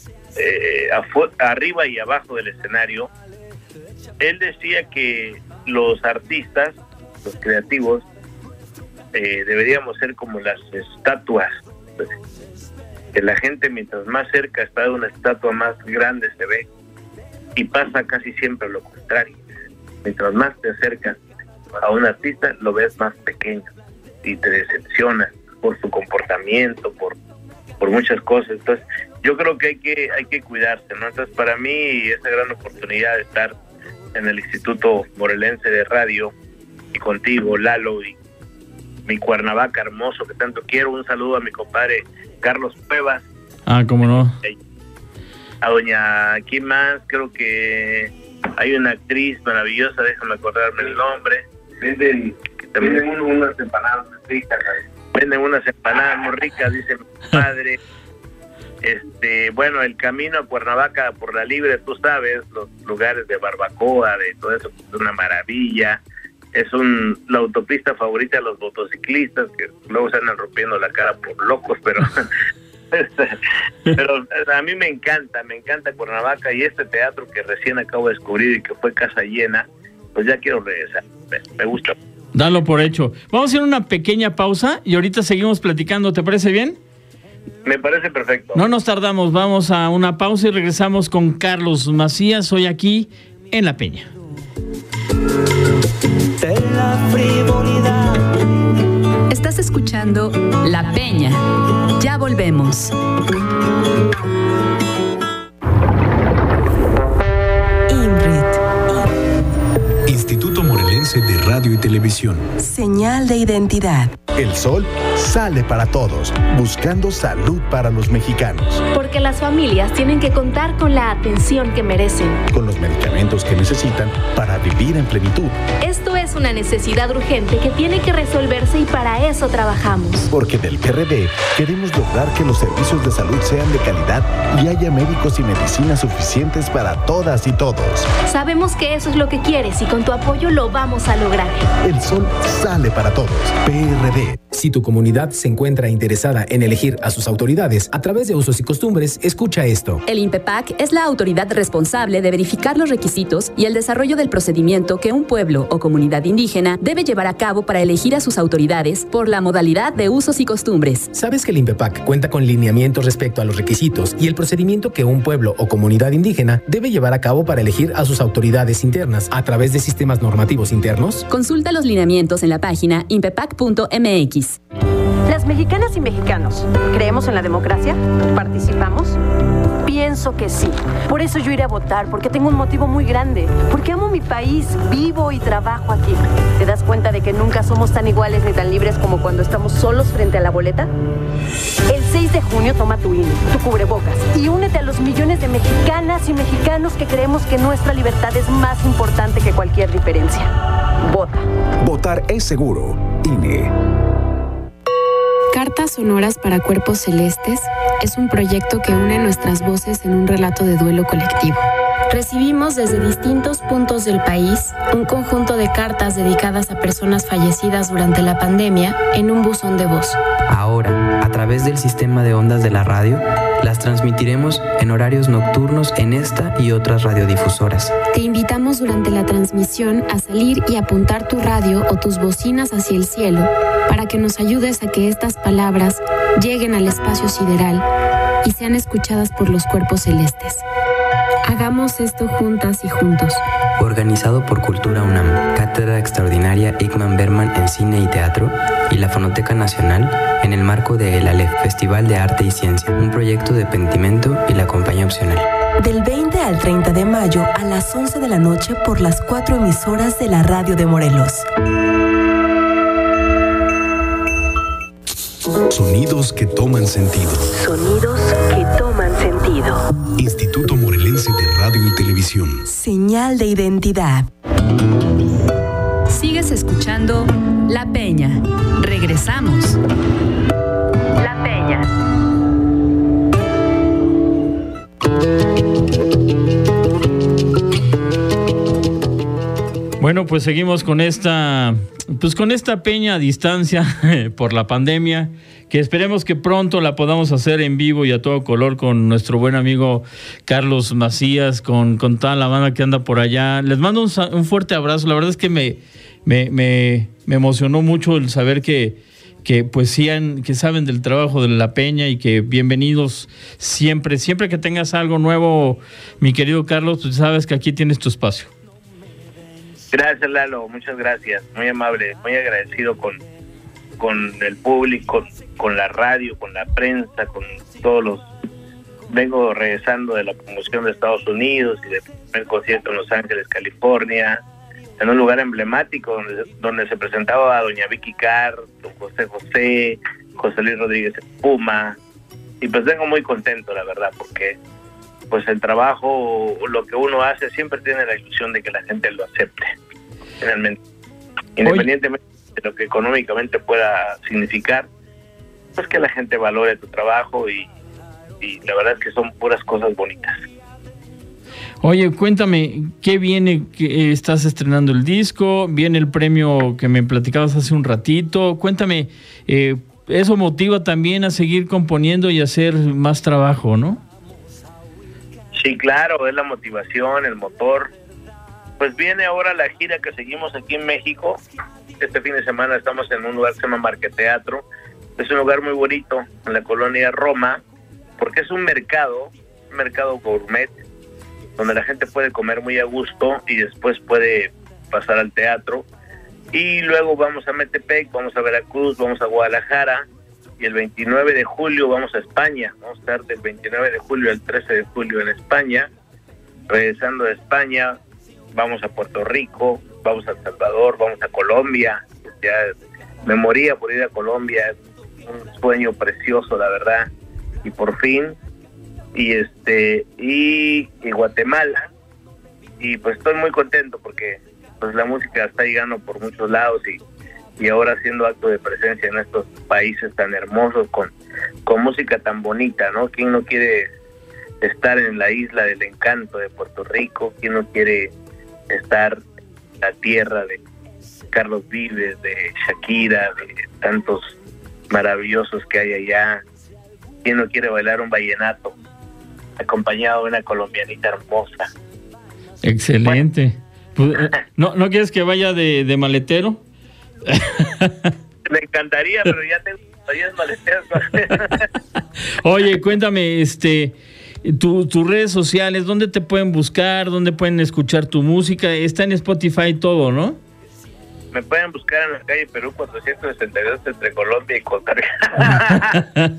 C: arriba y abajo del escenario, él decía que los artistas, los creativos, deberíamos ser como las estatuas, que la gente mientras más cerca está de una estatua, más grande se ve, y pasa casi siempre lo contrario. Mientras más te acercas a un artista, lo ves más pequeño y te decepcionas por su comportamiento, por muchas cosas. Entonces yo creo que hay que cuidarse, ¿no? Entonces para mí esa gran oportunidad de estar en el Instituto Morelense de Radio y contigo, Lalo, y mi Cuernavaca hermoso que tanto quiero, un saludo a mi compadre Carlos Cuevas.
B: Cómo no.
C: A doña Kim más, creo que hay una actriz maravillosa, déjame acordarme el nombre. Venden unas empanadas ricas. Venden unas empanadas muy ricas, dice mi padre. Bueno, el camino a Cuernavaca por la Libre, tú sabes, los lugares de barbacoa, de todo eso, es una maravilla. Es la autopista favorita de los motociclistas, que luego se andan rompiendo la cara por locos, pero a mí me encanta Cuernavaca, y este teatro que recién acabo de descubrir y que fue casa llena, pues ya quiero regresar, me gusta.
B: Dalo por hecho. Vamos a hacer una pequeña pausa y ahorita seguimos platicando, ¿te parece bien?
C: Me parece perfecto.
B: No nos tardamos, vamos a una pausa y regresamos con Carlos Macías, hoy aquí en La Peña.
D: De la frivolidad.
A: Estás escuchando La Peña. Ya volvemos.
E: Televisión.
F: Señal de identidad.
L: El sol sale para todos, buscando salud para los mexicanos.
M: Porque las familias tienen que contar con la atención que merecen.
L: Con los medicamentos que necesitan para vivir en plenitud.
M: Esto es una necesidad urgente que tiene que resolverse y para eso trabajamos.
L: Porque del PRD queremos lograr que los servicios de salud sean de calidad y haya médicos y medicinas suficientes para todas y todos.
M: Sabemos que eso es lo que quieres y con tu apoyo lo vamos a lograr.
L: El sol sale para todos. PRD.
E: Si tu comunidad se encuentra interesada en elegir a sus autoridades a través de usos y costumbres, escucha esto.
A: El INPEPAC es la autoridad responsable de verificar los requisitos y el desarrollo del procedimiento que un pueblo o comunidad indígena debe llevar a cabo para elegir a sus autoridades por la modalidad de usos y costumbres.
E: ¿Sabes que el INPEPAC cuenta con lineamientos respecto a los requisitos y el procedimiento que un pueblo o comunidad indígena debe llevar a cabo para elegir a sus autoridades internas a través de sistemas normativos internos?
A: Consulta los lineamientos en la página impepac.mx.
N: Las mexicanas y mexicanos, ¿creemos en la democracia? ¿Participamos? Pienso que sí. Por eso yo iré a votar, porque tengo un motivo muy grande. Porque amo mi país, vivo y trabajo aquí. ¿Te das cuenta de que nunca somos tan iguales ni tan libres como cuando estamos solos frente a la boleta? El 6 de junio toma tu INE, tu cubrebocas y únete a los millones de mexicanas y mexicanos que creemos que nuestra libertad es más importante que cualquier diferencia. Vota.
L: Votar es seguro. INE.
O: Cartas Sonoras para Cuerpos Celestes es un proyecto que une nuestras voces en un relato de duelo colectivo. Recibimos desde distintos puntos del país un conjunto de cartas dedicadas a personas fallecidas durante la pandemia en un buzón de voz.
P: Ahora, a través del sistema de ondas de la radio, las transmitiremos en horarios nocturnos en esta y otras radiodifusoras.
O: Te invitamos durante la transmisión a salir y apuntar tu radio o tus bocinas hacia el cielo para que nos ayudes a que estas palabras lleguen al espacio sideral y sean escuchadas por los cuerpos celestes. Hagamos esto juntas y juntos.
P: Organizado por Cultura UNAM, Cátedra Extraordinaria Igman Berman en Cine y Teatro y la Fonoteca Nacional en el marco de El Aleph, Festival de Arte y Ciencia, un proyecto de Pentimento y la Compañía Opcional.
F: Del 20 al 30 de mayo a las 11 de la noche por las 4 emisoras de la Radio de Morelos.
E: Sonidos que toman sentido.
F: Sonidos que toman sentido.
E: Instituto Morelense de Radio y Televisión.
F: Señal de identidad.
A: Sigues escuchando La Peña. Regresamos.
N: La Peña.
B: Bueno, pues seguimos con esta peña a distancia por la pandemia, que esperemos que pronto la podamos hacer en vivo y a todo color con nuestro buen amigo Carlos Macías, con toda la banda que anda por allá. Les mando un fuerte abrazo. La verdad es que me emocionó mucho el saber que pues que saben del trabajo de la peña y que bienvenidos siempre que tengas algo nuevo, mi querido Carlos, pues sabes que aquí tienes tu espacio.
C: Gracias, Lalo, muchas gracias, muy amable, muy agradecido con el público, con la radio, con la prensa, con todos los... Vengo regresando de la promoción de Estados Unidos y del primer concierto en Los Ángeles, California, en un lugar emblemático donde se presentaba a doña Vicky Carr, don José Luis Rodríguez Puma, y pues vengo muy contento, la verdad, porque pues el trabajo, lo que uno hace, siempre tiene la ilusión de que la gente lo acepte, finalmente. Independientemente de lo que económicamente pueda significar, pues que la gente valore tu trabajo y la verdad es que son puras cosas bonitas.
B: Oye, cuéntame, ¿qué viene? ¿Que estás estrenando el disco? ¿Viene el premio que me platicabas hace un ratito? Cuéntame, eso motiva también a seguir componiendo y hacer más trabajo, ¿no?
C: Sí, claro, es la motivación, el motor. Pues viene ahora la gira que seguimos aquí en México. Este fin de semana estamos en un lugar que se llama Marqueteatro. Es un lugar muy bonito en la colonia Roma, porque es un mercado gourmet, donde la gente puede comer muy a gusto y después puede pasar al teatro. Y luego vamos a Metepec, vamos a Veracruz, vamos a Guadalajara, y el 29 de julio vamos a España. Vamos a estar del 29 de julio al 13 de julio en España. Regresando de España, vamos a Puerto Rico, vamos a El Salvador, vamos a Colombia, ya me moría por ir a Colombia, un sueño precioso, la verdad, y por fin, y Guatemala, y pues estoy muy contento porque pues la música está llegando por muchos lados y ahora haciendo acto de presencia en estos países tan hermosos con música tan bonita, ¿no? ¿Quién no quiere estar en la isla del encanto de Puerto Rico? ¿Quién no quiere estar en la tierra de Carlos Vives, de Shakira, de tantos maravillosos que hay allá? ¿Quién no quiere bailar un vallenato acompañado de una colombianita hermosa?
B: Excelente. Pues, ¿no quieres que vaya de maletero?
C: Me encantaría, pero ya tengo 10 maleteros.
B: Oye, cuéntame, tus redes sociales, ¿dónde te pueden buscar? ¿Dónde pueden escuchar tu música? Está en Spotify todo, ¿no?
C: Me pueden buscar en la calle Perú 462 entre Colombia y Costa Rica.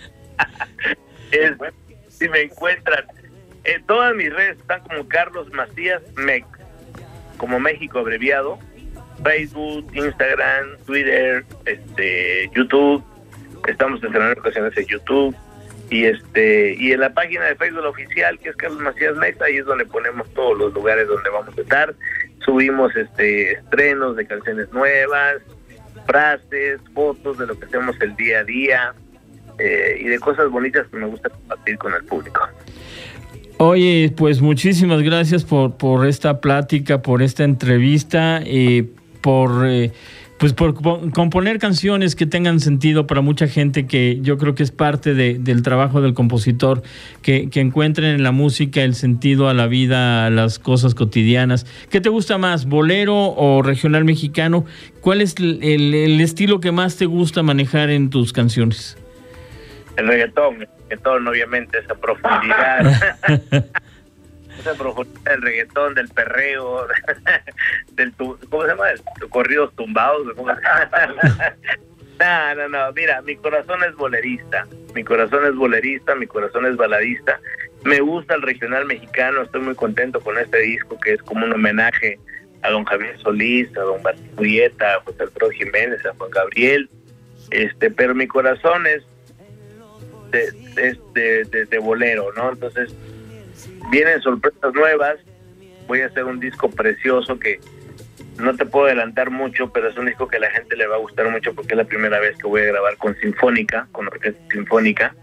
C: Si me encuentran, todas mis redes están como Carlos Macías Mex, como México abreviado. Facebook, Instagram, Twitter, YouTube. Estamos estrenando ocasiones en YouTube y en la página de Facebook oficial, que es Carlos Macías Mex, ahí es donde ponemos todos los lugares donde vamos a estar. Subimos estrenos de canciones nuevas, frases, fotos de lo que hacemos el día a día y de cosas bonitas que me gusta compartir con el público.
B: Oye, pues muchísimas gracias por esta plática, por esta entrevista, por componer canciones que tengan sentido para mucha gente, que yo creo que es parte del trabajo del compositor, que encuentren en la música el sentido a la vida, a las cosas cotidianas. ¿Qué te gusta más, bolero o regional mexicano? ¿Cuál es el estilo que más te gusta manejar en tus canciones?
C: El reggaetón, obviamente, esa profundidad. Esa profundidad del reggaetón, del perreo, ¿cómo se llama? Corridos tumbados. No, mira, mi corazón es bolerista, mi corazón es baladista. Me gusta el regional mexicano, estoy muy contento con este disco que es como un homenaje a don Javier Solís, a don Martín Urieta, a José Alfredo Jiménez, a Juan Gabriel, pero mi corazón es de bolero, ¿no? Entonces vienen sorpresas nuevas. Voy a hacer un disco precioso que no te puedo adelantar mucho, pero es un disco que a la gente le va a gustar mucho porque es la primera vez que voy a grabar con orquesta sinfónica.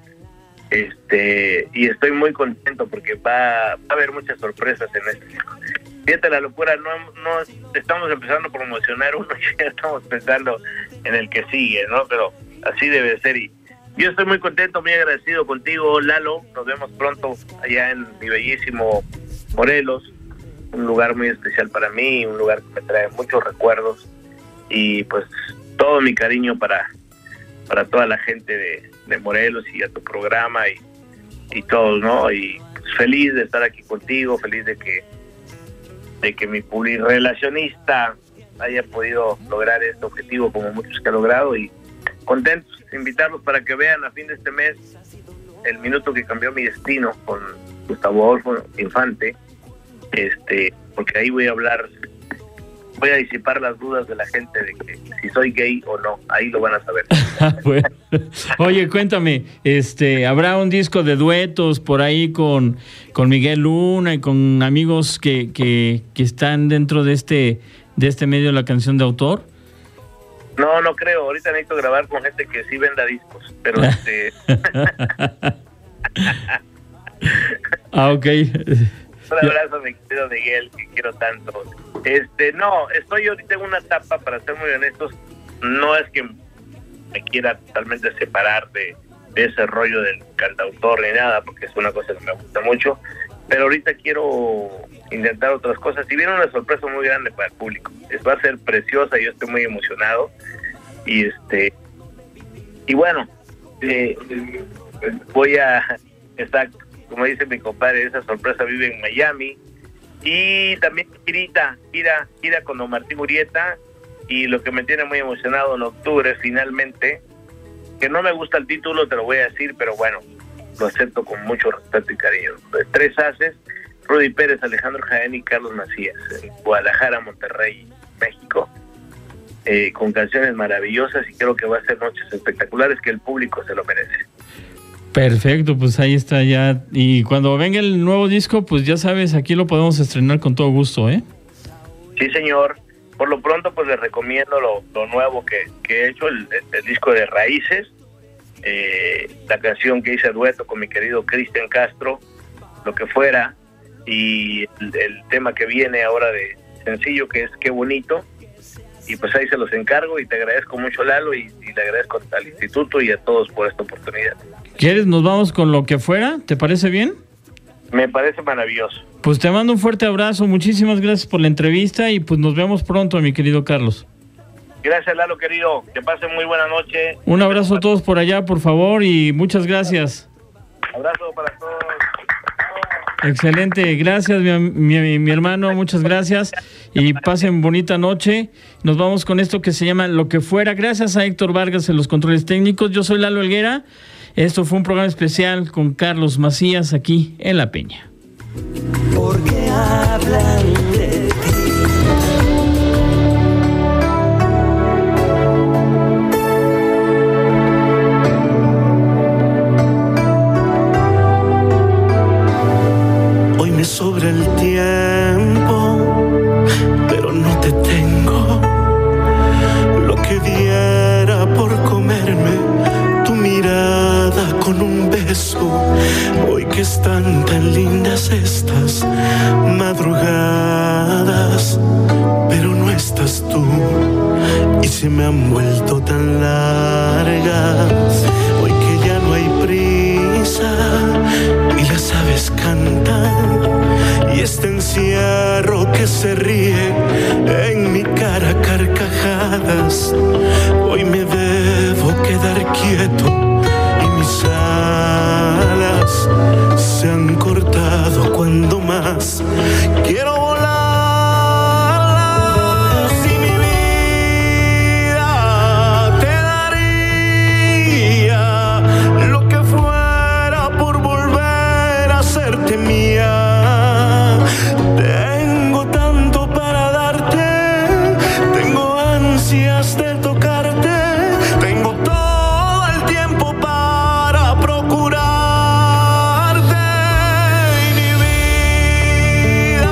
C: Y estoy muy contento porque va a haber muchas sorpresas en este disco. Fíjate la locura, no estamos empezando a promocionar uno y ya estamos pensando en el que sigue, ¿no? Pero así debe ser. Y yo estoy muy contento, muy agradecido contigo, Lalo. Nos vemos pronto allá en mi bellísimo Morelos, un lugar muy especial para mí, un lugar que me trae muchos recuerdos y pues todo mi cariño para toda la gente de Morelos y a tu programa y todos, ¿no? Y pues, feliz de estar aquí contigo, feliz de que mi relacionista haya podido lograr este objetivo como muchos que ha logrado y contentos, invitarlos para que vean a fin de este mes El Minuto que Cambió Mi Destino con Gustavo Adolfo Infante, porque ahí voy a disipar las dudas de la gente de que si soy gay o no, ahí lo van a saber.
B: Bueno. Oye, cuéntame, ¿habrá un disco de duetos por ahí con Miguel Luna y con amigos que están dentro de este medio de la canción de autor?
C: No creo. Ahorita necesito grabar con gente que sí venda discos, pero
B: ok.
C: Un abrazo, mi querido Miguel, que quiero tanto. No, estoy ahorita en una etapa, para ser muy honestos, no es que me quiera totalmente separar de ese rollo del cantautor ni nada, porque es una cosa que me gusta mucho, pero ahorita quiero intentar otras cosas y viene una sorpresa muy grande para el público. Va a ser preciosa, yo estoy muy emocionado y bueno, voy a estar, como dice mi compadre, esa sorpresa vive en Miami y también gira con don Martín Urieta, y lo que me tiene muy emocionado en octubre finalmente, que no me gusta el título, te lo voy a decir, pero bueno, lo acepto con mucho respeto y cariño. 3 Haces, Rudy Pérez, Alejandro Jaén y Carlos Macías, en Guadalajara, Monterrey, México, con canciones maravillosas, y creo que va a ser noches espectaculares que el público se lo merece.
B: Perfecto, pues ahí está ya. Y cuando venga el nuevo disco, pues ya sabes, aquí lo podemos estrenar con todo gusto, ¿eh?
C: Sí, señor. Por lo pronto, pues les recomiendo lo nuevo que he hecho, el disco de Raíces, la canción que hice a dueto con mi querido Cristian Castro, Lo que fuera, y el tema que viene ahora de sencillo, que es Qué bonito. Y pues ahí se los encargo, y te agradezco mucho, Lalo, y le agradezco al instituto y a todos por esta oportunidad.
B: ¿Quieres? Nos vamos con Lo que fuera, ¿te parece bien?
C: Me parece maravilloso.
B: Pues te mando un fuerte abrazo, muchísimas gracias por la entrevista, y pues nos vemos pronto, mi querido Carlos.
C: Gracias, Lalo, querido, que pasen muy buena noche.
B: Un abrazo a todos por allá, por favor, y muchas gracias.
C: Abrazo para todos.
B: Excelente, gracias mi hermano, muchas gracias, y pasen bonita noche. Nos vamos con esto que se llama Lo que fuera. Gracias a Héctor Vargas en los controles técnicos. Yo soy Lalo Helguera. Esto fue un programa especial con Carlos Macías aquí en La Peña.
D: Porque hablan de ti. Hoy me sobra el tiempo, pero no te tengo. Lo que diera por comerme tu mirada con un beso. Hoy que están tan lindas estas madrugadas, pero no estás tú, y se me han vuelto tan largas. Hoy que ya no hay prisa y las aves cantan, y este encierro que se ríe en mi cara carcajadas. Hoy me debo quedar quieto y mis alas se han cortado cuando más quiero volar. Si mi vida te daría lo que fuera por volver a serte mía. Tengo tanto para darte, tengo ansias de tocarte, tengo todo el tiempo para procurarte. Y mi vida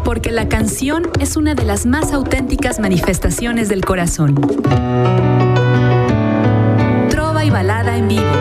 A: porque la canción es una de las más auténticas manifestaciones del corazón. Trova y balada en vivo.